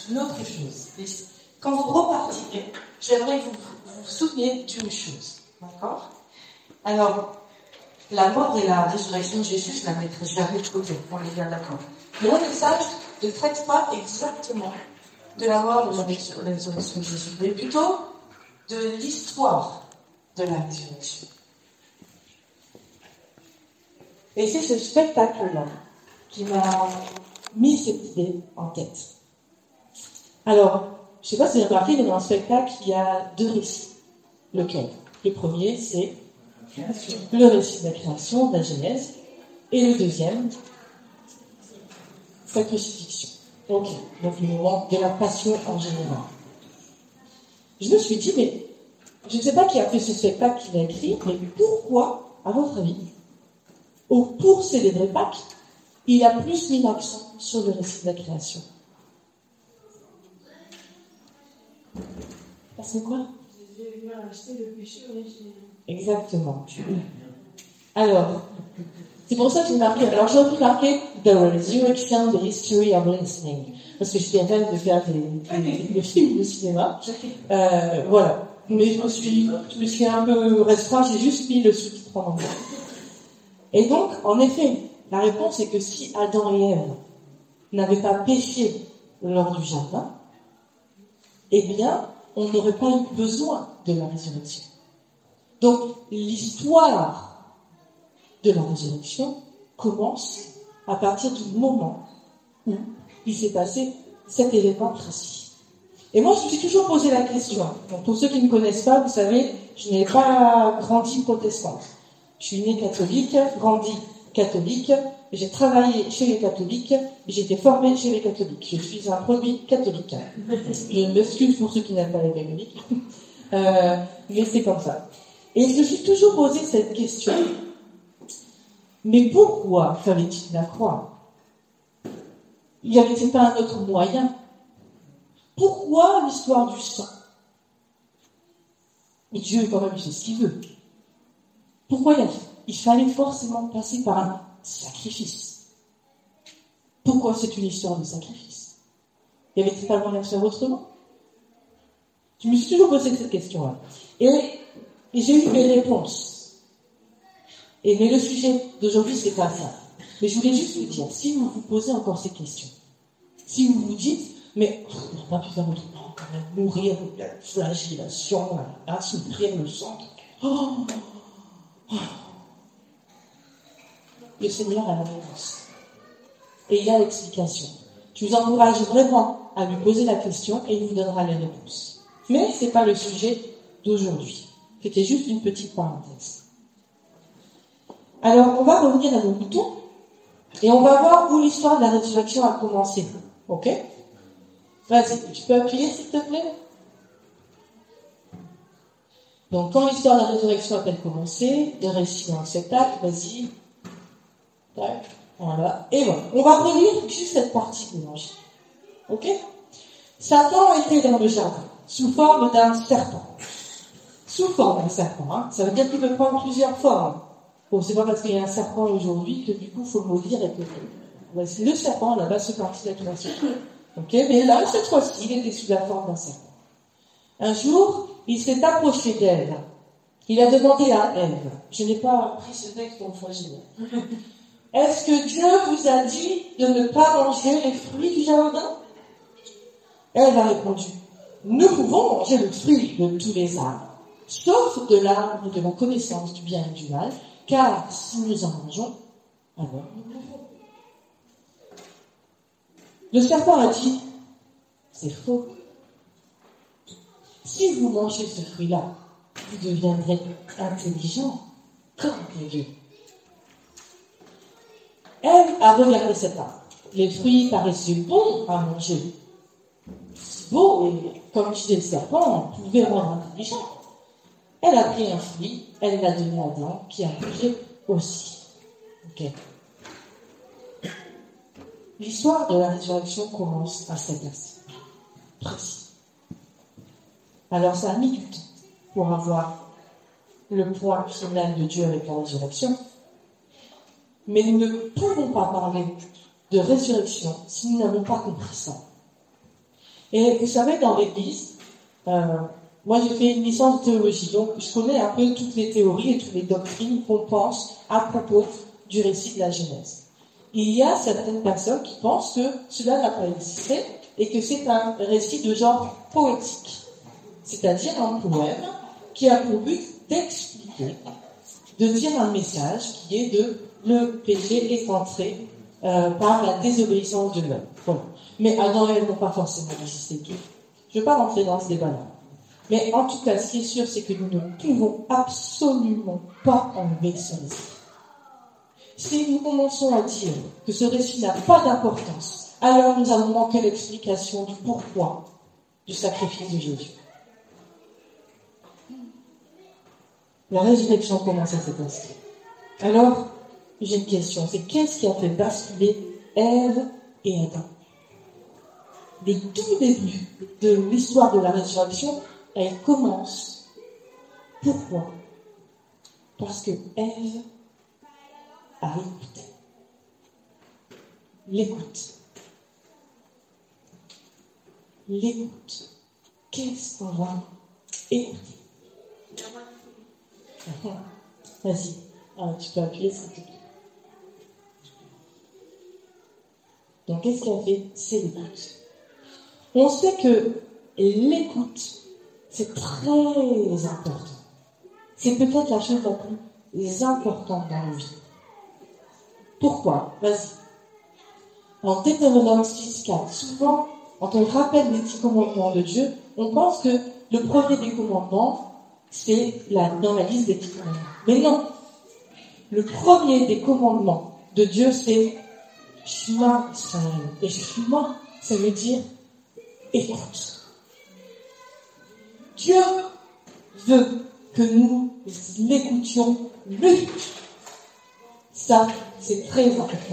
une autre chose. Et quand vous repartirez, j'aimerais que vous vous souveniez d'une chose. D'accord? Alors, la mort et la résurrection de Jésus, je ne la mettrai jamais de côté, on est bien d'accord. Mais le message ne traite pas exactement de la mort et de la résurrection de Jésus, mais plutôt de l'histoire de la résurrection. Et c'est ce spectacle-là qui m'a mis cette idée en tête. Alors, je ne sais pas si vous avez remarqué, mais dans le spectacle, il y a deux récits. Lequel? Le premier, c'est le récit de la création, de la Genèse, et le deuxième, la crucifixion. Ok, donc le moment de la passion en général. Je me suis dit, mais je ne sais pas qui a fait ce spectacle, qui l'a écrit, mais pourquoi, à votre avis, pour célébrer Pâques, il a plus mis l'accent sur le récit de la création? Parce que quoi? Exactement. Alors, c'est pour ça que j'ai marqué. Alors, j'ai envie de marquer The Resurrection, the History of Listening. Parce que je suis en train de faire des films de cinéma. Voilà. Mais je me suis un peu restreint, j'ai juste mis le sous-titre en anglais. Et donc, en effet, la réponse est que si Adam et Ève n'avaient pas péché lors du jardin, eh bien, on n'aurait pas eu besoin de la résurrection. Donc, l'histoire de la résurrection commence à partir du moment où il s'est passé cet événement précis. Et moi, je me suis toujours posé la question. Donc, pour ceux qui ne me connaissent pas, vous savez, je n'ai pas grandi protestante. Je suis née catholique, grandi catholique, j'ai travaillé chez les catholiques, et j'ai été formée chez les catholiques. Je suis un produit catholique. Je m'excuse pour ceux qui n'aiment pas les catholiques. Mais c'est comme ça. Et je me suis toujours posé cette question. Mais pourquoi fallait-il la croire? Il n'y avait-il pas un autre moyen? Pourquoi l'histoire du sang? Mais Dieu, quand même, il fait ce qu'il veut. Pourquoi il fallait forcément passer par un sacrifice? Pourquoi c'est une histoire de sacrifice? Il n'y avait-il pas moyen de faire autrement? Je me suis toujours posé cette question-là. Et j'ai eu mes réponses. Mais le sujet d'aujourd'hui, c'est pas ça. Mais je voulais juste vous dire, si vous vous posez encore ces questions, si vous vous dites, mais on n'a pas pu faire autrement, quand même, mourir de la flagellation, souffrir le sang. Le Seigneur a la réponse. Et il a l'explication. Je vous encourage vraiment à lui poser la question et il vous donnera les réponses. Mais ce n'est pas le sujet d'aujourd'hui. C'était juste une petite parenthèse. Alors, on va revenir à nos moutons et on va voir où l'histoire de la résurrection a commencé. Ok? Vas-y, tu peux appuyer s'il te plaît? Donc, quand l'histoire de la résurrection a-t-elle commencé? Des récits dans le spectacle, vas-y. Tac, voilà. Et voilà. On va relire juste cette partie de l'évangile. Ok? Satan était dans le jardin, sous forme d'un serpent. Sous forme d'un serpent, hein. Ça veut dire qu'il peut prendre plusieurs formes. Bon, c'est pas parce qu'il y a un serpent aujourd'hui que du coup, il faut le maudire et que... Voici le serpent, là-bas, c'est parti de la création. Ok? Mais là, cette fois-ci, il était sous la forme d'un serpent. Un jour, il s'est approché d'Ève. Il a demandé à Ève, je n'ai pas pris ce texte en fragile. Est-ce que Dieu vous a dit de ne pas manger les fruits du jardin? Ève a répondu, nous pouvons manger le fruit de tous les arbres, sauf de l'arbre de la connaissance du bien et du mal, car si nous en mangeons, alors nous mourrons. Le serpent a dit, c'est faux. Si vous mangez ce fruit-là, vous deviendrez intelligent comme Dieu. Ève a regardé cet arbre. Les fruits paraissaient bons à manger. Si beau, et comme disait le serpent, on pouvait rendre intelligent. Elle a pris un fruit, elle l'a donné à Adam, qui a mangé aussi. Ok. L'histoire de la résurrection commence à cet verset précis. Alors ça a mis du temps pour avoir le point final de Dieu avec la résurrection. Mais nous ne pouvons pas parler de résurrection si nous n'avons pas compris ça. Et vous savez, dans l'Église, moi j'ai fait une licence de théologie, donc je connais un peu toutes les théories et toutes les doctrines qu'on pense à propos du récit de la Genèse. Il y a certaines personnes qui pensent que cela n'a pas existé et que c'est un récit de genre poétique, c'est-à-dire un poème qui a pour but d'expliquer, de dire un message qui est de le péché est entré par la désobéissance de l'homme. Voilà. Mais Adam et Ève n'ont pas forcément existé tous. Je ne vais pas rentrer dans ce débat-là. Mais en tout cas, ce qui est sûr, c'est que nous ne pouvons absolument pas enlever ce récit. Si nous commençons à dire que ce récit n'a pas d'importance, alors nous allons manquer l'explication du pourquoi du sacrifice de Jésus. La résurrection commence à cet instant. Alors, j'ai une question, c'est qu'est-ce qui a fait basculer Ève et Adam? Le tout début de l'histoire de la résurrection, elle commence. Pourquoi? Parce que Ève a écouté. L'écoute. L'écoute. Qu'est-ce qu'on va écouter? Vas-y. Tu peux appuyer, s'il te plaît. Donc, qu'est-ce qu'elle fait? C'est l'écoute. On sait que l'écoute, c'est très important. C'est peut-être la chose la plus importante dans la vie. Pourquoi? Vas-y. En Deutéronome 6:4, souvent, quand on rappelle les 10 commandements de Dieu, on pense que le premier des commandements, c'est dans la liste des 10 commandements. Mais non. Le premier des commandements de Dieu, c'est Shema Israël. Et Shema, ça veut dire écoute. Dieu veut que nous l'écoutions lui. Ça, c'est très important.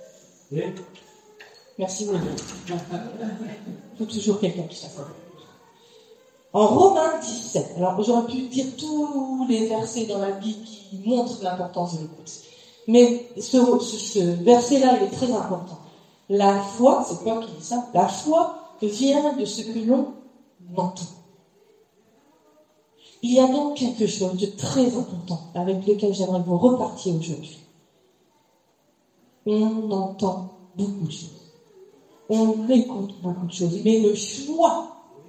Merci beaucoup. Il faut toujours quelqu'un qui s'appelle. En Romains 17, alors j'aurais pu dire tous les versets dans la Bible qui montrent l'importance de l'écoute. Mais ce verset-là, il est très important. La foi, c'est quoi qui dit ça? La foi vient de ce que l'on entend. Il y a donc quelque chose de très important avec lequel j'aimerais que vous repartiez aujourd'hui. On entend beaucoup de choses. On écoute beaucoup de choses. Mais le choix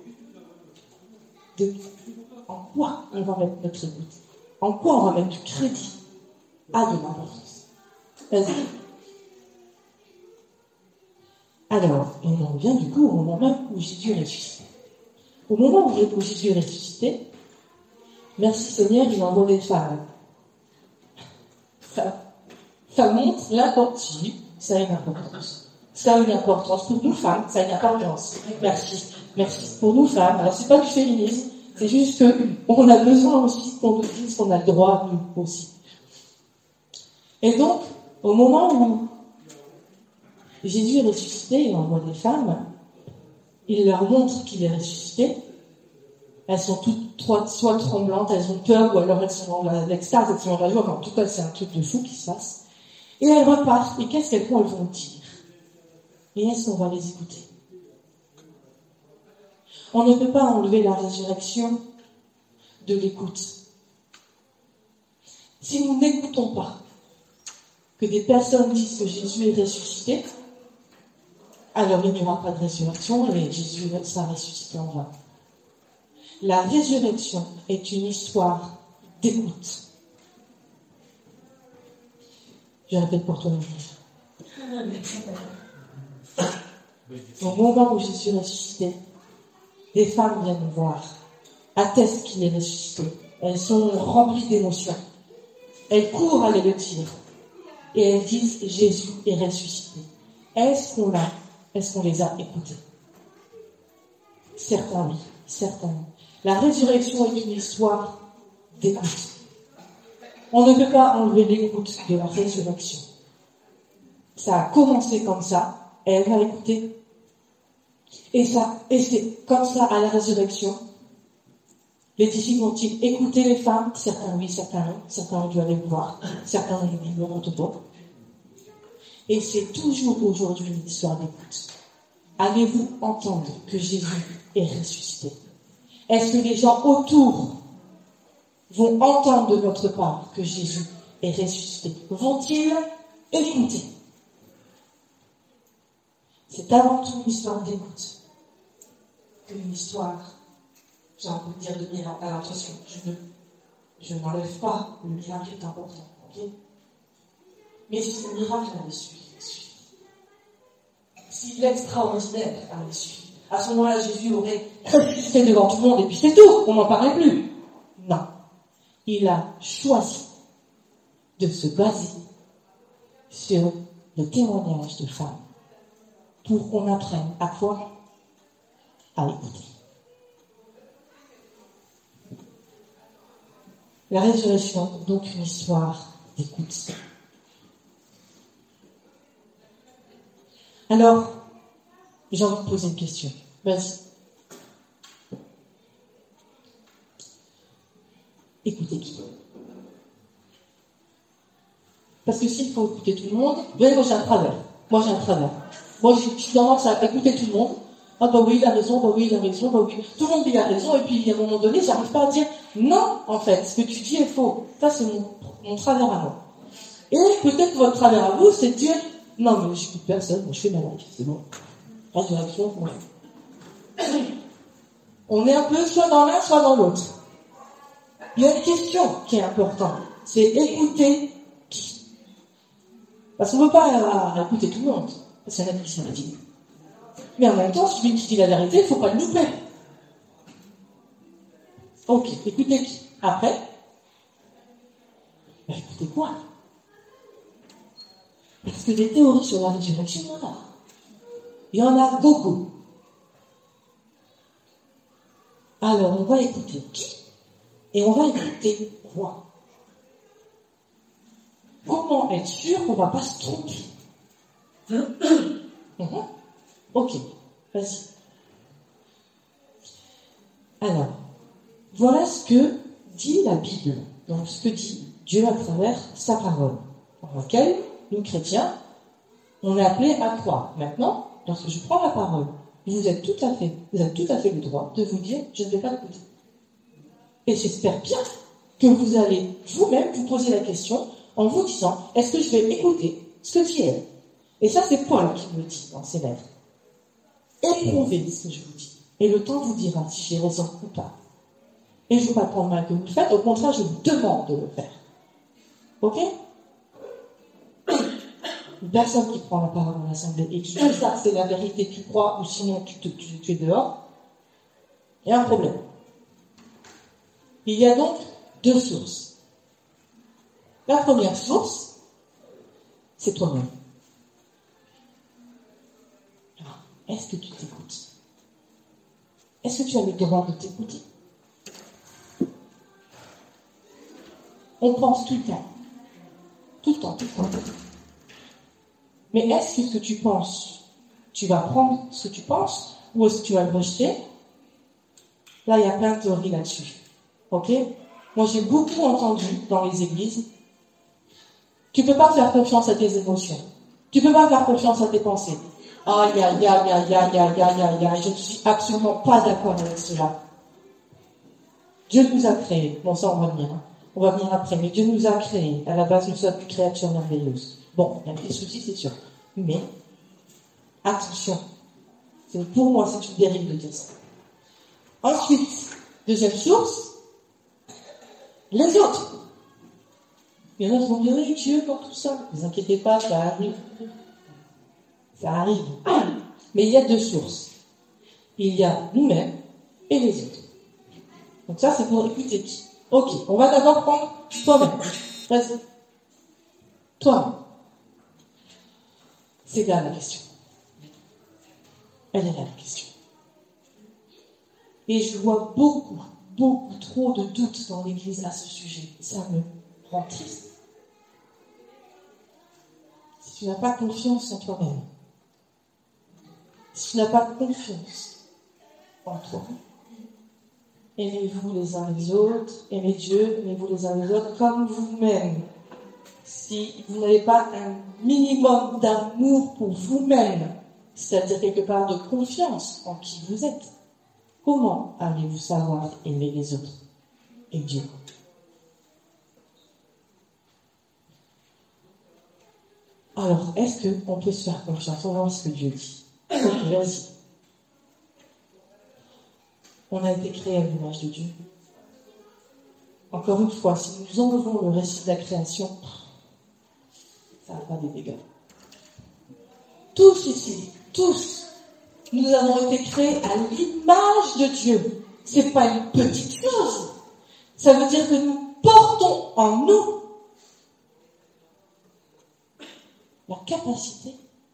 de en quoi on va mettre notre écoute, en quoi on va mettre du crédit, a de l'importance. Vas-y. Alors, on en revient du coup au moment même où Jésus est ressuscité. Au moment où Jésus est ressuscité, merci Seigneur, il envoie des femmes. Ça montre l'importance. Ça a une importance. Ça a une importance. Pour nous femmes, ça a une importance. Merci. Merci. Pour nous femmes, alors c'est pas du féminisme, c'est juste qu'on a besoin aussi qu'on nous dise qu'on a le droit, nous aussi. Et donc, au moment où Jésus est ressuscité, il envoie des femmes, il leur montre qu'il est ressuscité. Elles sont toutes soit tremblantes, elles ont peur, ou alors elles sont dans l'extase, elles sont dans la joie. En tout cas, c'est un truc de fou qui se passe. Et elles repartent. Et qu'est-ce qu'elles vont dire? Et est-ce qu'on va les écouter? On ne peut pas enlever la résurrection de l'écoute. Si nous n'écoutons pas que des personnes disent que Jésus est ressuscité, alors il n'y aura pas de résurrection et Jésus sera ressuscité en vain. La résurrection est une histoire d'écoute. Je répète pour toi, au moment où Jésus est ressuscité, des femmes viennent nous voir, attestent qu'il est ressuscité. Elles sont remplies d'émotions. Elles courent aller le dire. Et elles disent, Jésus est ressuscité. Est-ce qu'on les a écoutés? Certains oui, certains non. La résurrection est une histoire d'écoute. On ne peut pas enlever l'écoute de la résurrection. Ça a commencé comme ça, et elle va écouter. Et c'est comme ça à la résurrection. Les disciples ont-ils écouté les femmes? Certains oui, certains non. Certains ont dû aller voir. Certains ont dû le retour. Et c'est toujours aujourd'hui une histoire d'écoute. allez-vous entendre que Jésus est ressuscité? Est-ce que les gens autour vont entendre de votre part que Jésus est ressuscité? Vont-ils écouter? C'est avant tout une histoire d'écoute qu'une histoire, j'ai envie de dire, de miracle. Alors attention, je n'enlève pas, le miracle est important, ok? Mais si ce miracle avait suffi, si l'extraordinaire avait suffi, à ce moment-là, Jésus aurait ressuscité devant tout le monde et puis c'est tout, on n'en parlait plus. Non. Il a choisi de se baser sur le témoignage de femmes pour qu'on apprenne à quoi? À écouter. La résurrection est donc une histoire d'écoute. Alors, j'ai envie de poser une question. Vas-y. Écoutez qui? Parce que s'il faut écouter tout le monde, vous voyez, moi j'ai un travers. Moi j'ai tendance à écouter tout le monde. Ah bah oui, il a raison, bah oui, il a raison, bah oui. Tout le monde dit il a raison, et puis à un moment donné, j'arrive pas à dire non, en fait, ce que tu dis est faux. Ça, c'est mon travers à moi. Et peut-être votre travers à vous, c'est de dire non, mais je n'écoute personne, moi je fais ma life, c'est bon. Résurrection, moi. On est un peu soit dans l'un, soit dans l'autre. Il y a une question qui est importante, c'est écouter qui? Parce qu'on ne veut pas écouter tout le monde, parce qu'il y en a qui sont dit. Mais en même temps, celui qui dit la vérité, il ne faut pas le louper. Ok, écoutez qui? Après, écoutez quoi? Parce que des théories sur la résurrection, il y en a beaucoup. Alors, on va écouter qui? Et on va écouter quoi? Comment être sûr qu'on ne va pas se tromper? Ok, vas-y. Alors, voilà ce que dit la Bible, donc ce que dit Dieu à travers sa parole, dans laquelle nous chrétiens, on est appelés à croire. Maintenant, lorsque je prends la parole, vous avez tout à fait le droit de vous dire, je ne vais pas l'écouter. Et j'espère bien que vous allez vous-même vous poser la question en vous disant, est-ce que je vais écouter ce que dit elle? Et ça, c'est Paul qui me le dit dans ses lettres. Éprouvez ce que je vous dis. Et le temps vous dira si j'ai raison ou pas. Et je ne veux pas prendre mal que vous le faites, au contraire, je vous demande de le faire. Ok? Une personne qui prend la parole dans l'assemblée et qui dit ça, c'est la vérité, tu crois, ou sinon tu es dehors, il y a un problème. Il y a donc deux sources. La première source, c'est toi-même. Alors, est-ce que tu t'écoutes? Est-ce que tu as le droit de t'écouter? On pense tout le temps. Tout le temps. Mais est-ce que ce que tu penses, tu vas prendre ce que tu penses, ou est-ce que tu vas le rejeter? Là, il y a plein de théories là-dessus. Ok? Moi, j'ai beaucoup entendu dans les églises, tu ne peux pas faire confiance à tes émotions. Tu ne peux pas faire confiance à tes pensées. Aïe, je ne suis absolument pas d'accord avec cela. Dieu nous a créés. Bon, ça, on va venir. On va venir après. Mais Dieu nous a créés. À la base, nous sommes une créature merveilleuse. Bon, il y a des soucis, c'est sûr. Mais, attention. Pour moi, c'est une dérive de dire ça. Ensuite, deuxième source, les autres. Il y en a qui vont dire, oui, Dieu, pour tout ça. Ne vous inquiétez pas, ça arrive. Ça arrive. Mais il y a deux sources. Il y a nous-mêmes et les autres. Donc ça, c'est pour écouter qui? Ok, on va d'abord prendre toi-même. Vas-y. Toi. C'est là la question. Elle est là la question. Et je vois beaucoup trop de doutes dans l'Église à ce sujet. Ça me rend triste. Si tu n'as pas confiance en toi-même, si tu n'as pas confiance en toi, aimez-vous les uns les autres, aimez Dieu, aimez-vous les uns les autres comme vous-même. Si vous n'avez pas un minimum d'amour pour vous-même, c'est-à-dire quelque part de confiance en qui vous êtes. Comment allez-vous savoir aimer les autres et Dieu? Alors, est-ce qu'on peut se faire confiance? On va voir ce que Dieu dit. Ok, vas-y. On a été créé à l'image de Dieu. Encore une fois, si nous enlevons le récit de la création, ça va faire des dégâts. Tous ici, tous, nous avons été créés à l'image de Dieu. C'est pas une petite chose. Ça veut dire que nous portons en nous la capacité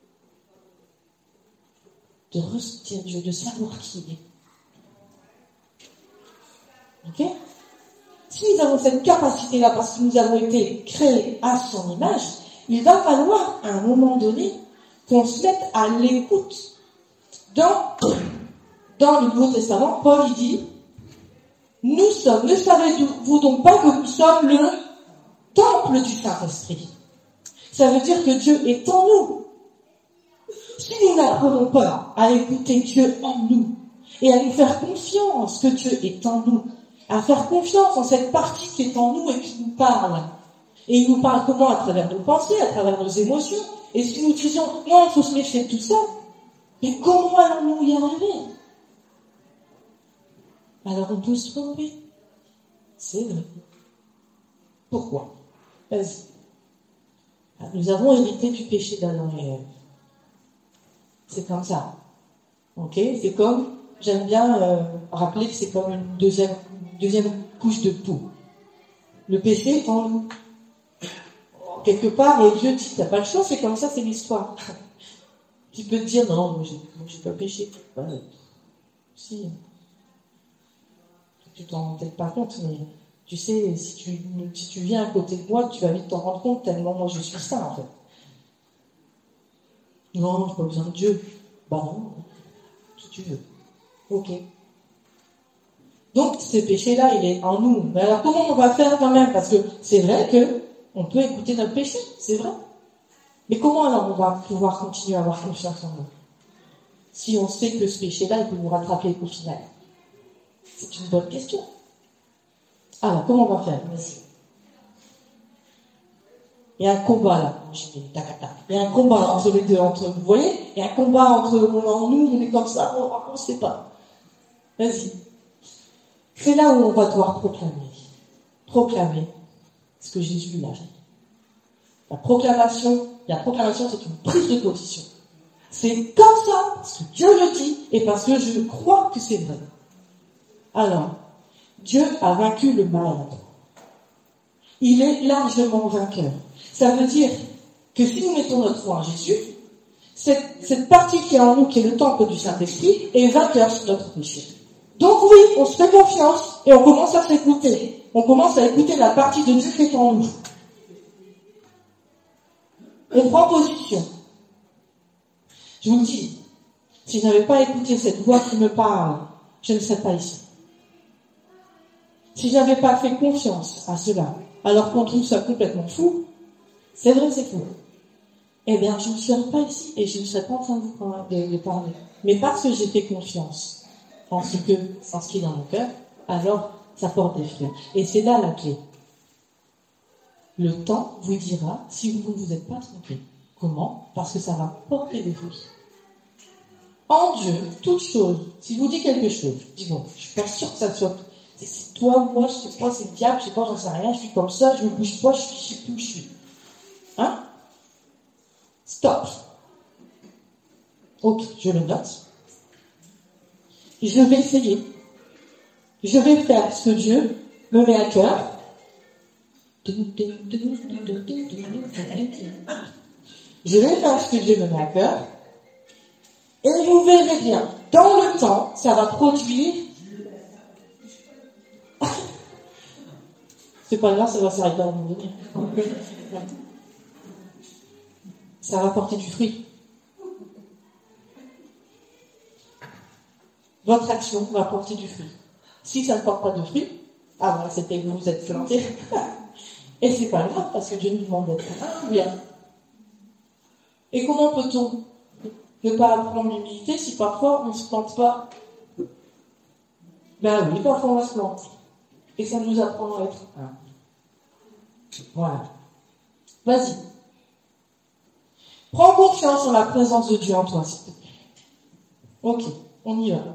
de ressentir Dieu, de savoir qui il est. Ok? Si nous avons cette capacité-là parce que nous avons été créés à son image, il va falloir, à un moment donné, qu'on se mette à l'écoute. Dans le Nouveau Testament, Paul il dit, ne savez-vous donc pas que nous sommes le temple du Saint-Esprit? Ça veut dire que Dieu est en nous. Si nous n'apprenons pas à écouter Dieu en nous et à nous faire confiance que Dieu est en nous, à faire confiance en cette partie qui est en nous et qui nous parle. Et il nous parle comment? À travers nos pensées, à travers nos émotions. Et si nous disions, non, il faut se méfier de tout ça, mais comment allons-nous y arriver? Alors on peut se tromper. C'est vrai. Pourquoi? Vas-y. Nous avons hérité du péché d'Adam et Ève. C'est comme ça. Ok? C'est comme, j'aime bien rappeler que c'est comme une deuxième couche de peau. Le péché est en nous. Quelque part, et Dieu dit, t'as pas le choix, c'est comme ça, c'est l'histoire. Tu peux te dire, non, moi j'ai pas péché. Si. Tu t'en rends peut-être pas compte, mais tu sais, si tu viens à côté de moi, tu vas vite t'en rendre compte tellement moi je suis ça, en fait. Non, j'ai pas besoin de Dieu. Bah non, si tu veux. Ok. Donc, ce péché-là, il est en nous. Mais alors, comment on va faire quand même? Parce que c'est vrai que on peut écouter notre péché, c'est vrai. Mais comment alors on va pouvoir continuer à avoir confiance en nous? Si on sait que ce péché-là, il peut nous rattraper au final. C'est une bonne question. Alors, comment on va faire? Vas-y. Il y a un combat là. Il y a un combat entre les deux, vous voyez? Il y a un combat entre nous, on est comme ça, on ne sait pas. Vas-y. C'est là où on va devoir proclamer ce que Jésus a dit. La proclamation, c'est une prise de position. C'est comme ça, parce que Dieu le dit, et parce que je crois que c'est vrai. Alors, Dieu a vaincu le mal. Il est largement vainqueur. Ça veut dire que si nous mettons notre foi en Jésus, cette partie qui est en nous, qui est le temple du Saint-Esprit, est vainqueur sur notre péché. Donc oui, on se fait confiance et on commence à s'écouter. On commence à écouter la partie de Dieu qui est en nous. On prend position. Je vous le dis, si je n'avais pas écouté cette voix qui me parle, je ne serais pas ici. Si je n'avais pas fait confiance à cela, alors qu'on trouve ça complètement fou, c'est vrai, c'est fou. Eh bien, je ne serais pas ici et je ne serais pas en train de vous parler. Mais parce que j'ai fait confiance en ce qui est dans mon cœur, alors ça porte des fruits. Et c'est là la clé. Le temps vous dira si vous ne vous êtes pas trompé. Comment? Parce que ça va porter des fruits. En Dieu, toute chose, si je vous dis quelque chose, je dis bon, je suis pas sûre que ça soit... C'est toi ou moi, je sais pas, c'est le diable, je sais pas, j'en sais rien, je suis comme ça, je me bouge pas, je sais plus où je suis. Hein? Stop. Ok, je le note. Je vais essayer. Je vais faire ce que Dieu me met à cœur. Je vais faire ce que Dieu me met à cœur. Et vous verrez bien, dans le temps, ça va produire... C'est pas grave, ça va s'arrêter à un moment donné. Ça va porter du fruit. Votre action va porter du fruit. Si ça ne porte pas de fruit, ah voilà, c'était vous vous êtes planté. Et c'est pas grave, parce que Dieu nous demande d'être bien. Et comment peut-on Ne pas apprendre l'humilité si parfois on ne se plante pas. Ben oui, parfois on va se planter. Et ça nous apprend à être humble. Voilà. Vas-y. Prends confiance en la présence de Dieu en toi, s'il te plaît. Ok, on y va.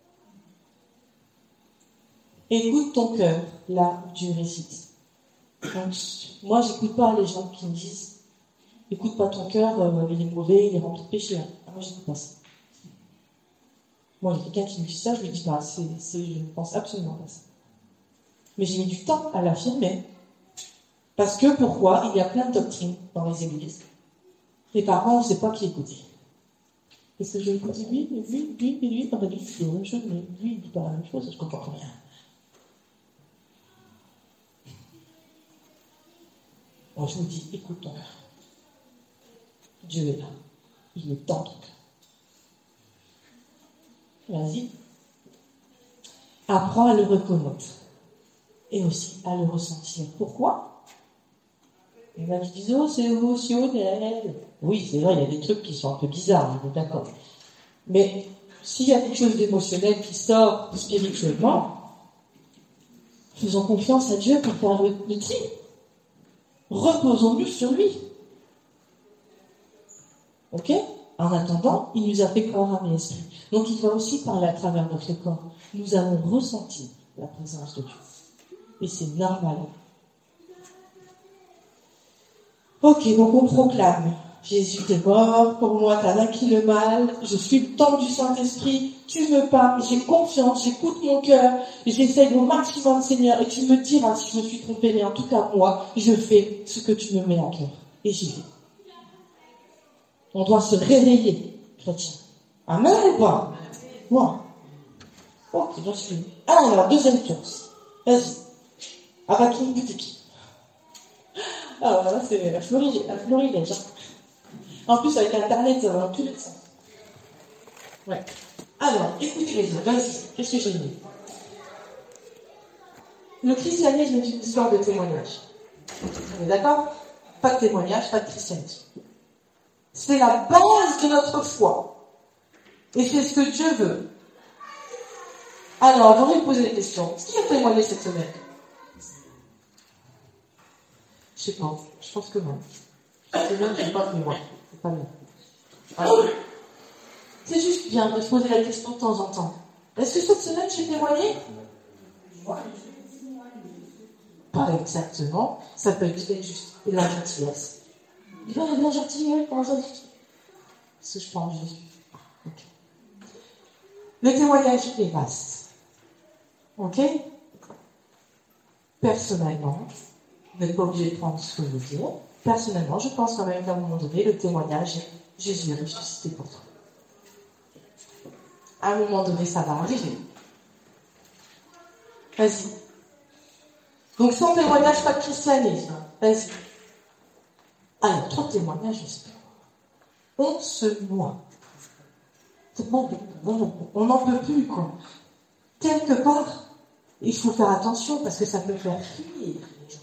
Écoute ton cœur, là où Dieu réside. Donc, moi, j'écoute pas les gens qui me disent écoute pas ton cœur, il est mauvais, il est rempli de péché. Moi, j'écoute pas ça. Moi, il y a quelqu'un qui me dit ça, je lui dis pas, je ne pense absolument pas ça. Mais j'ai mis du temps à l'affirmer. Parce que pourquoi? Il y a plein de doctrines dans les églises. Les parents, on ne sait pas qui écouter. Est-ce que je vais écouter lui, ah ben lui, il dit la même chose, mais lui, il dit pas la même chose, je comprends rien. Moi, je vous dis, écoute ton cœur. Dieu est là. Il est dans ton cœur. Vas-y. Apprends à le reconnaître. Et aussi à le ressentir. Pourquoi? Il y en a qui disent, oh, c'est émotionnel. Oui, c'est vrai, il y a des trucs qui sont un peu bizarres, on est d'accord. Mais s'il y a quelque chose d'émotionnel qui sort spirituellement, faisons confiance à Dieu pour faire le tri. Reposons-nous sur lui. Ok? En attendant, il nous a fait corps, âme et esprit. Donc il va aussi parler à travers notre corps. Nous avons ressenti la présence de Dieu. Et c'est normal. Ok, donc on proclame. Jésus t'es mort, pour moi t'as vaincu le mal, je suis le temple du Saint-Esprit, tu me parles, j'ai confiance, j'écoute mon cœur, j'essaye au maximum Seigneur, et tu me diras si je me suis trompée, mais en tout cas moi, je fais ce que tu me mets à cœur. Et j'y vais. On doit se réveiller, chrétien. Amen ou pas? Moi. Ok, j'en suis. Alors, deuxième course. Vas-y. Abakim boutique. Alors là, c'est la florilège. En plus, avec Internet, ça va dans tous les sens. Ouais. Alors, écoutez les autres. Vas-y. Qu'est-ce que j'ai mis? Le christianisme est une histoire de témoignage. On est d'accord? Pas de témoignage, pas de christianisme. C'est la base de notre foi. Et c'est ce que Dieu veut. Alors, j'aurais posé des questions. Qui a témoigné cette semaine? Je sais pas. Je pense que non. Cette semaine, je n'ai pas témoigné. C'est pas bien. Alors, c'est juste bien de se poser la question de temps en temps. Est-ce que cette semaine, j'ai témoigné? Pas exactement. Ça peut être juste de la gentillesse. Il va y avoir de la gentillesse, comment ça dit? Parce que je pense juste. Okay. Le témoignage est vaste. Ok? Personnellement, vous n'êtes pas obligé de prendre ce que je veux dire. Personnellement, je pense quand même qu'à un moment donné, le témoignage est Jésus est ressuscité pour toi. À un moment donné, ça va arriver. Vas-y. Donc, sans témoignage, pas de christianisme. Vas-y. Alors, 3 témoignages, j'espère. On se noie. On n'en peut plus, quoi. Quelque part, il faut faire attention parce que ça peut faire fuir les gens.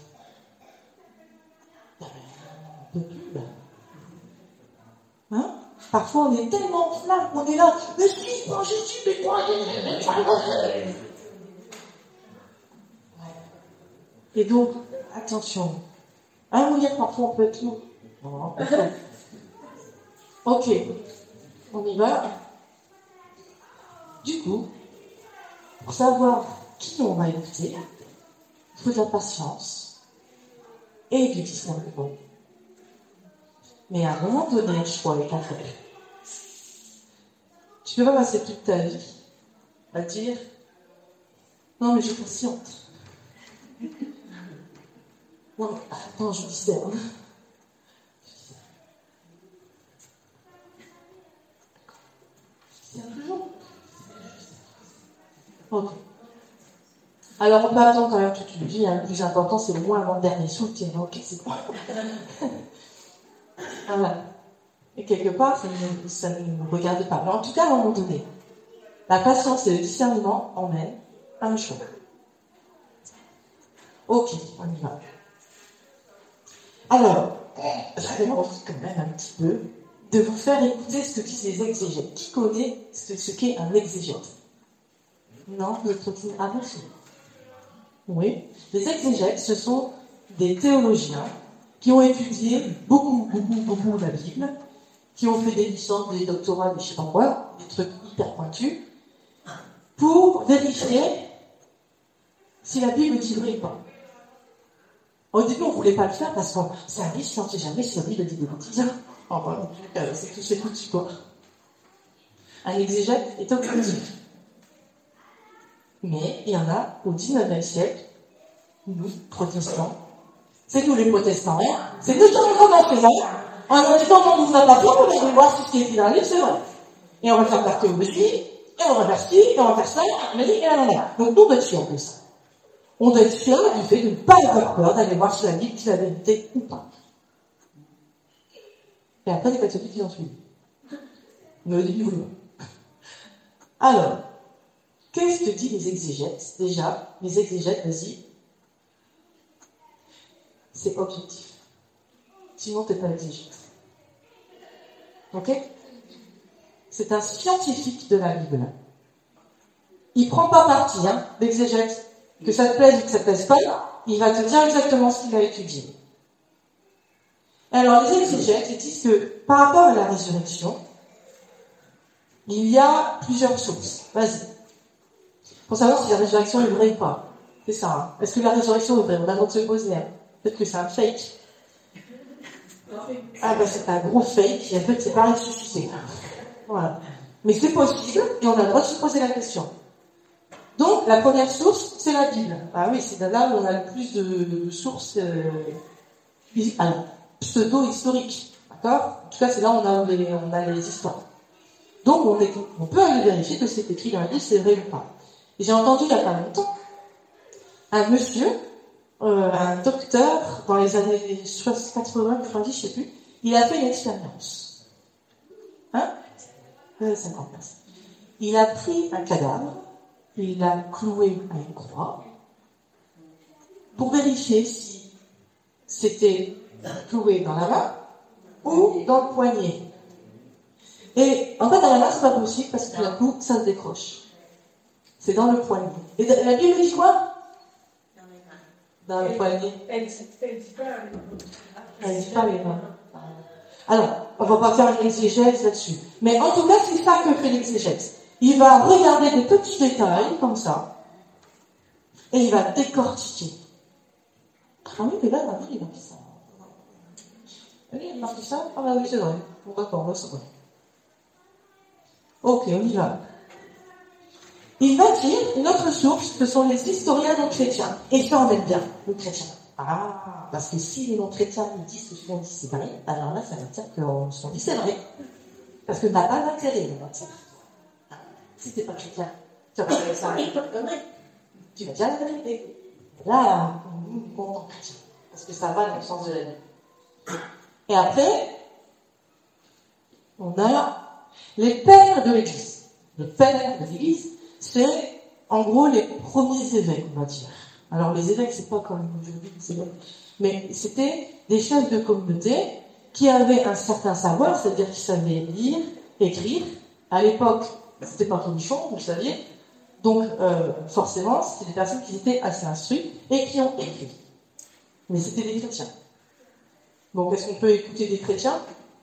On ne peut plus, là. Hein? Parfois, on est tellement en flamme qu'on est là. Mais si, prends Jésus, mais toi, et donc, attention. Hein, vous dire parfois on peut être lourd. Ok, on y va. Du coup, pour savoir qui on va écouter, il faut de la patience et du discernement. Mais à un moment donné, le choix est à faire. Tu peux pas passer toute ta vie à dire non, mais j'ai conscience. Non, mais attends, je discerne. Je discerne toujours. Ok. Alors, on peut attendre quand même toute une vie. Hein. Le plus important, c'est au moins avant-dernier soutien. Ok, c'est bon. Voilà. Et quelque part, ça ne nous regarde pas. Mais en tout cas, à un moment donné, la patience et le discernement emmènent à un choix. Ok, on y va. Alors, j'avais envie quand même un petit peu de vous faire écouter ce que disent les exégètes. Qui connaît ce qu'est un exégète? Non, notre ah merci. Oui. Les exégètes, ce sont des théologiens qui ont étudié beaucoup la Bible, qui ont fait des licences, des doctorats, des je sais pas quoi, des trucs hyper pointus, pour vérifier si la Bible dit vrai ou pas. Au début, on ne voulait pas le faire parce que c'est un risque, on ne sait jamais si la Bible dit des bêtises. Enfin, c'est tout de suite. Un exégète est objectif. Mais il y en a au XIXe siècle, nous, protestants. C'est nous les protestants, hein. C'est nous qui avons commencé, hein. En étant dans nous la Bible, on va voir si ce qui est écrit dans la Bible, c'est vrai. Et on va faire la théologie, et on va faire ci, et on va faire ça, et là. Donc, nous, on doit être fiers de ça. On doit être fiers du fait de ne pas avoir peur d'aller voir si la Bible dit la vérité ou pas. Et après, les catholiques, ils en suivent. Mais au début, vous. Alors, qu'est-ce que disent les exégètes? Déjà, les exégètes, vas-y, c'est objectif. Sinon, tu n'es pas exégète. Ok? C'est un scientifique de la Bible. Il ne prend pas parti, hein, l'exégète. Que ça te plaise ou que ça te plaise pas, il va te dire exactement ce qu'il a étudié. Alors, les exégètes, ils disent que par rapport à la résurrection, il y a plusieurs sources. Vas-y. Pour savoir si la résurrection est vraie ou pas. C'est ça, hein. Est-ce que la résurrection est vraie? On a le droit de se poser, hein. Peut-être que c'est un fake. Ah ben c'est un gros fake, et en fait c'est pas ressuscité. Voilà. Mais c'est possible, et on a le droit de se poser la question. Donc, la première source, c'est la Bible. Ah oui, c'est là où on a le plus de sources pseudo-historiques. D'accord? En tout cas, c'est là où on a les histoires. Donc, on peut aller vérifier que c'est écrit dans la Bible, c'est vrai ou pas. Et j'ai entendu il n'y a pas longtemps un monsieur, un docteur, dans les années 80, 90, je sais plus, il a fait une expérience. Hein? 50. Il a pris un cadavre, il l'a cloué à une croix pour vérifier si c'était cloué dans la main ou dans le poignet. Et en fait, dans la main, c'est pas possible parce que d'un coup, ça se décroche. C'est dans le poignet. Et la Bible dit quoi? Dans le poignet. Elle dit pas les mains. Alors, on va pas faire une exégèse là-dessus. Mais en tout cas, c'est ça que fait l'exégèse. Il va regarder des petits détails, comme ça, et il va décortiquer. Ah oui, mais là, il a marqué ça. Oui, il a marqué ça? Ah bah oui, c'est vrai. Bon, d'accord, on va se voir. Ok, on y va. Il va dire une autre source, ce sont les historiens non chrétiens. Et ça, on aime bien, le chrétien. Ah, parce que si les non chrétiens nous disent que ce qu'on dit c'est vrai, alors là, ça veut dire qu'on se dit c'est vrai. Parce que n'a pas d'intérêt, on va dire. Si t'es pas chrétien, tu vas dire ça, tu vas dire la vérité. Là, on compte en chrétien. Parce que ça va dans le sens de la vie. Et après, on a les pères de l'Église. Les pères de l'Église, c'est en gros les premiers évêques, on va dire. Alors les évêques, c'est pas comme aujourd'hui, mais c'était des chefs de communauté qui avaient un certain savoir, c'est-à-dire qu'ils savaient lire, écrire. À l'époque, c'était pas Cornichon, vous le saviez. Donc, forcément, c'était des personnes qui étaient assez instruites et qui ont écrit. Mais c'était des chrétiens. Donc, est-ce qu'on peut écouter des chrétiens?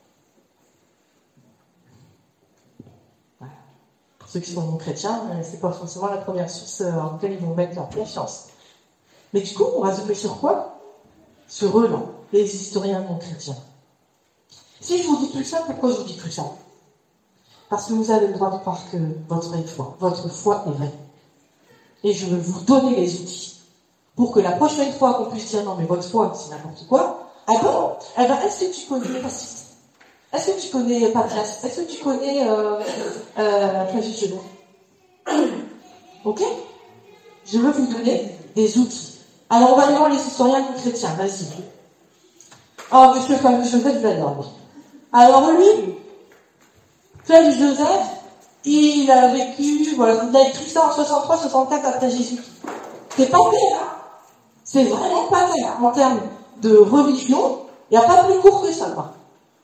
Voilà. Pour ceux qui sont non chrétiens, c'est pas forcément la première source en laquelle ils vont mettre leur confiance. Mais du coup, on va se faire sur quoi? Sur eux, là, les historiens non chrétiens. Si je vous dis tout ça, pourquoi je vous dis tout ça? Parce que vous avez le droit de croire que votre foi est vraie. Et je veux vous donner les outils pour que la prochaine fois qu'on puisse dire non mais votre foi c'est n'importe quoi, ah bon? Eh ben, est-ce que tu connais Tacite? Est-ce que tu connais Papias? Est-ce que tu connais Flavius? Ok? Je veux vous donner des outils. Alors on va aller voir les historiens non chrétiens, vas-y. Oh, monsieur Flavius Joseph, je l'adore. Alors lui, Flavius Joseph, il a vécu, voilà, il a écrit ça en 63-64 après Jésus. C'est pas clair, hein? C'est vraiment pas clair. En termes de religion, il n'y a pas plus court que ça, quoi.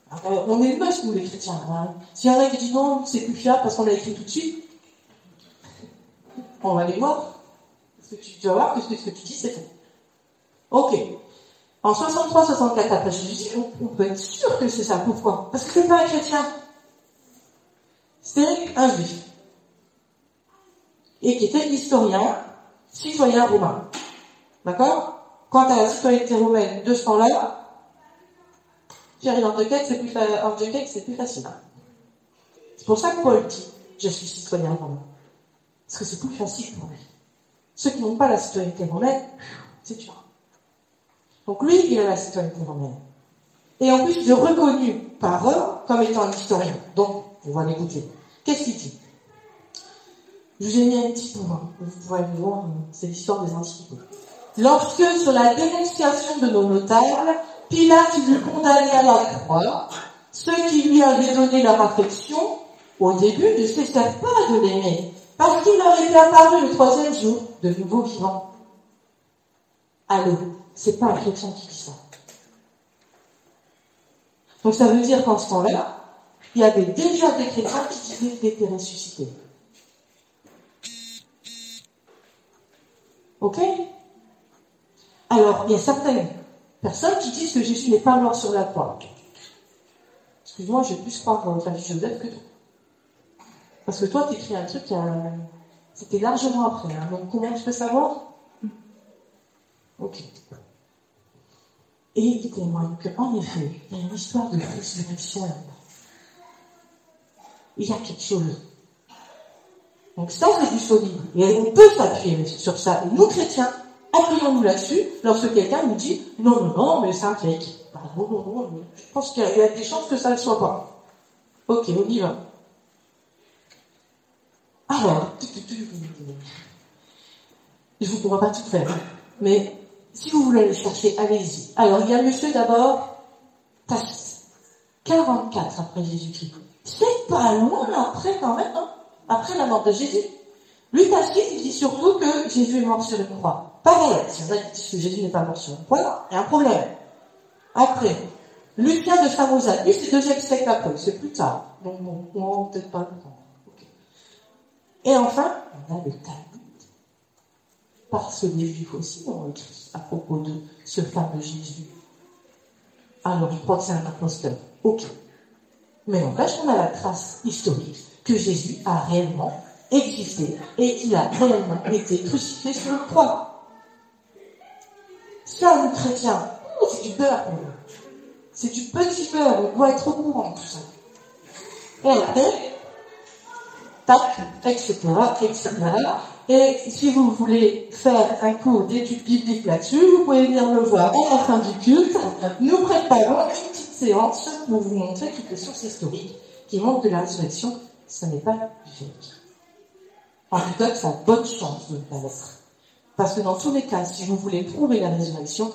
On est moches, nous, les chrétiens. Hein. S'il y en a qui disent non, c'est plus fiable parce qu'on l'a écrit tout de suite, on va les voir. Parce que tu vas voir que ce que tu dis, c'est faux. Ok. En 63-64 après Jésus, on peut être sûr que c'est ça. Pourquoi? Parce que c'est pas un chrétien. C'était un juif. Et qui était historien, citoyen romain. D'accord? Quant à la citoyenneté romaine de ce temps-là, Pierre Handicap, c'est plus facile. C'est pour ça que Paul dit, je suis citoyen romain. Parce que c'est plus facile pour lui. Ceux qui n'ont pas la citoyenneté romaine, c'est dur. Donc lui, il a la citoyenneté romaine. Et en plus, il est reconnu par eux comme étant un historien. Donc, on va l'écouter. Qu'est-ce qu'il dit? Je vous ai mis un petit point. Vous pouvez le voir, c'est l'histoire des Antiquités. Lorsque, sur la dénonciation de nos notables, Pilate lui condamné à la croix, ceux qui lui avaient donné leur affection, au début, ne cessèrent pas de l'aimer, parce qu'il leur était apparu le 3e jour, de nouveau vivant. Allô, c'est pas un chrétien qui dit ça. Donc ça veut dire qu'en ce temps-là, il y avait déjà des chrétiens qui disaient qu'il était ressuscité. Ok? Alors, il y a certaines personnes qui disent que Jésus n'est pas mort sur la croix. Excuse-moi, je vais plus croire dans la vie de Joseph que toi. Parce que toi, tu écris un truc, c'était largement après. Hein. Donc, comment je peux savoir? Ok. Et il témoigne qu'en effet, il y a une histoire de résurrection là-dedans. Il y a quelque chose. Donc ça, c'est du solide. Et on peut s'appuyer sur ça. Et nous, chrétiens, appuyons-nous là-dessus lorsque quelqu'un nous dit « Non, non, non, mais c'est un fake. » Non, je pense qu'il y a des chances que ça ne le soit pas. Ok, on y va. Alors, je ne vous pourrai pas tout faire. Mais si vous voulez aller chercher, allez-y. Alors, il y a monsieur d'abord, Tacite. 44 après Jésus-Christ. C'est pas loin après quand même, hein, après la mort de Jésus. Lui, Tacite, il dit surtout que Jésus est mort sur une croix. Pareil, si on a qui disent que Jésus n'est pas mort sur une croix, il y a un problème. Après, Lucien de Samosate, lui, c'est 2e siècle après, c'est plus tard. Donc, on va peut-être pas le prendre. Okay. Et enfin, on a le Talmud. Parce que les Juifs aussi ont écrit à propos de ce fameux Jésus. Alors, je crois que c'est un imposteur. Ok. Mais n'empêche qu'on a la trace historique que Jésus a réellement existé et qu'il a réellement été crucifié sur une croix. Ça, nous chrétiens, c'est du beurre pour nous. C'est du petit beurre, on doit être au courant de tout ça. Et après, tac, etc., etc. Et si vous voulez faire un cours d'études bibliques là-dessus, vous pouvez venir me voir à la fin du culte. Nous préparons une petite séance pour vous montrer toutes les sources historiques qui montrent que la résurrection, ce n'est pas du fake. En tout cas, ça a bonne chance de ne pas l'être. Parce que dans tous les cas, si vous voulez prouver la résurrection,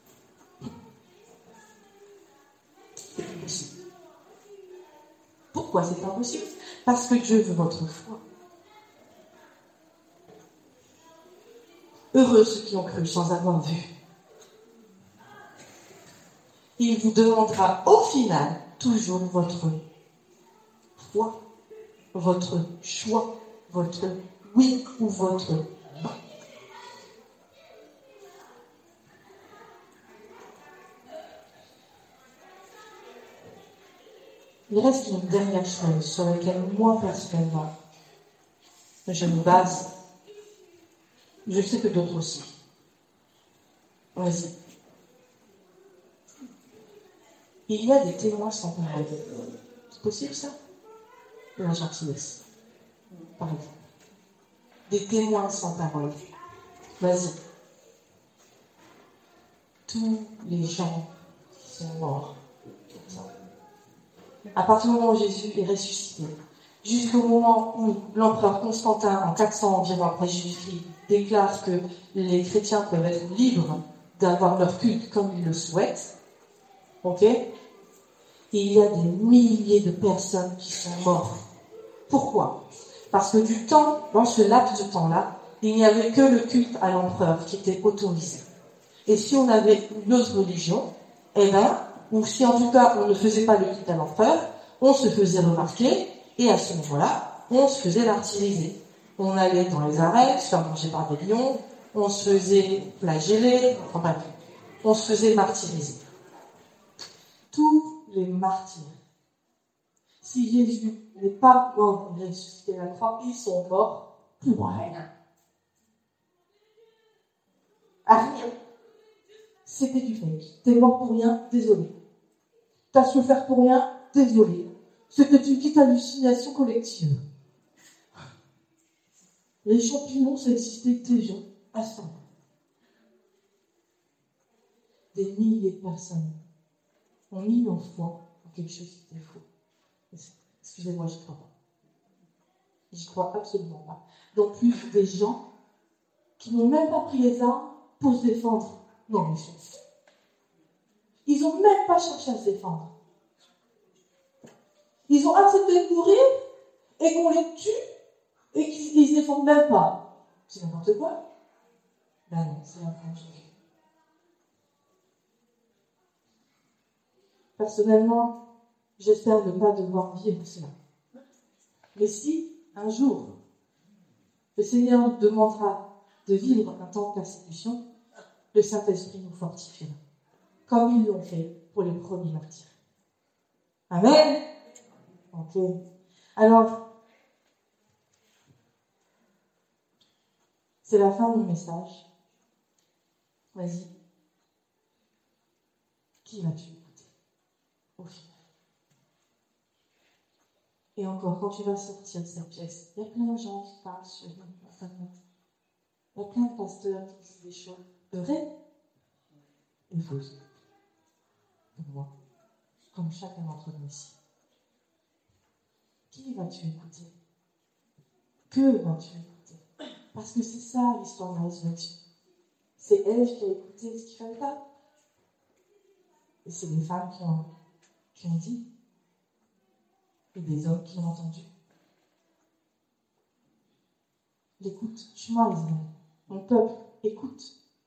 c'est impossible. Pourquoi c'est impossible? Parce que Dieu veut votre foi. Heureux ceux qui ont cru sans avoir vu. Il vous demandera au final toujours votre foi, votre choix, votre oui ou votre non. Il reste une dernière chose sur laquelle moi personnellement je me base. Je sais que d'autres aussi. Vas-y. Il y a des témoins sans parole. C'est possible ça? De la gentillesse. Par exemple. Des témoins sans parole. Vas-y. Tous les gens qui sont morts. À partir du moment où Jésus est ressuscité, jusqu'au moment où l'empereur Constantin, en 400 environ après Jésus-Christ, déclare que les chrétiens peuvent être libres d'avoir leur culte comme ils le souhaitent, ok? Il y a des milliers de personnes qui sont mortes. Pourquoi? Parce que du temps, dans ce laps de temps-là, il n'y avait que le culte à l'empereur qui était autorisé. Et si on avait une autre religion, eh ben, ou si en tout cas on ne faisait pas le culte à l'empereur, on se faisait remarquer, et à ce moment-là, on se faisait martyriser. On allait dans les arènes, se faire manger par des lions, on se faisait flageller, enfin bref, on se faisait martyriser. Tous les martyrs. Si Jésus n'est pas mort et ressuscité à la croix, ils sont morts pour rien. À rien. C'était du fake. T'es mort pour rien, désolé. T'as souffert pour rien, désolé. C'était une petite hallucination collective. Les champignons, ça existait déjà à ce moment. Des milliers de personnes ont mis leur foi en quelque chose qui était faux. Excusez-moi, je ne crois pas. J'y crois absolument pas. Donc plus des gens qui n'ont même pas pris les armes pour se défendre. Non, mais ils n'ont même pas cherché à se défendre. Ils ont accepté de mourir et qu'on les tue et qu'ils ne se défendent même pas. C'est n'importe quoi. Ben non, c'est un grand chose. Personnellement, j'espère ne pas devoir vivre cela. Mais si, un jour, le Seigneur nous demandera de vivre un temps de persécution, le Saint-Esprit nous fortifiera, comme ils l'ont fait pour les premiers martyrs. Amen. Ok. Alors, c'est la fin de mon message. Vas-y. Qui vas-tu écouter au final? Et encore, quand tu vas sortir de cette pièce, il y a plein de gens qui parlent sur Internet. Il y a plein de pasteurs qui disent des choses vraies et fausses. Pour moi, comme chacun d'entre nous ici. Qui vas-tu écouter? Que vas-tu écouter? Parce que c'est ça l'histoire de la résurrection. C'est Ève qui a écouté ce qu'il fallait pas. Et c'est des femmes qui ont dit. Et des hommes qui ont entendu. L'écoute, chemin Israël. Mon peuple, écoute.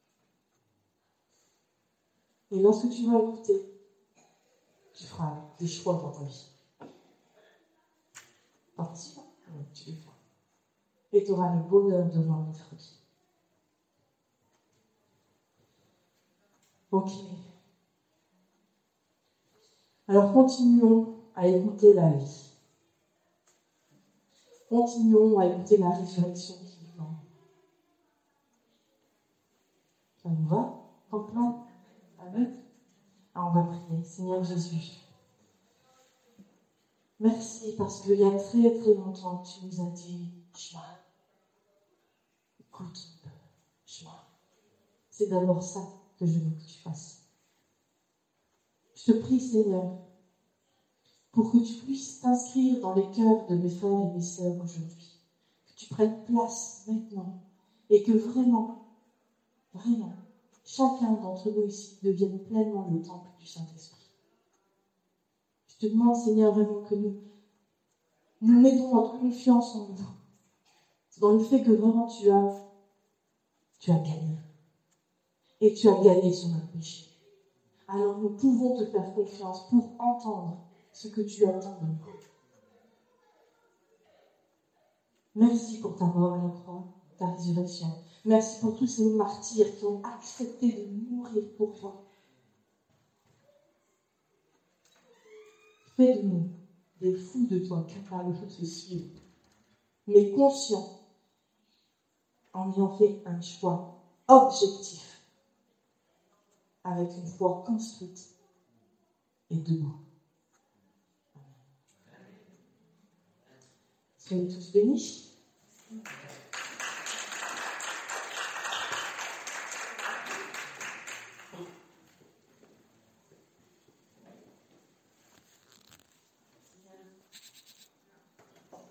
Et lorsque tu vas écouter, tu feras des choix dans ta vie. Pas facile, mais tu les feras. Et tu auras le bonheur de voir les fruits. Ok. Alors continuons à écouter la vie. Continuons à écouter la résurrection qui vient. Ça nous va? En plein? Amen. On va prier. Seigneur Jésus, merci parce qu'il y a très très longtemps tu nous as dit chemin. Écoute, chemin. C'est d'abord ça que je veux que tu fasses. Je te prie, Seigneur, pour que tu puisses t'inscrire dans les cœurs de mes frères et mes sœurs aujourd'hui. Que tu prennes place maintenant et que vraiment, chacun d'entre nous ici devienne pleinement le temple du Saint-Esprit. Je te demande, Seigneur, vraiment que nous mettons notre confiance en nous, dans le fait que vraiment tu as gagné. Et tu as gagné sur notre péché. Alors nous pouvons te faire confiance pour entendre ce que tu attends de nous. Merci pour ta mort à la croix, ta résurrection. Merci pour tous ces martyrs qui ont accepté de mourir pour toi. Fais de nous des fous de toi capables de te suivre, mais conscients en ayant fait un choix objectif avec une foi construite et debout. Soyez tous bénis.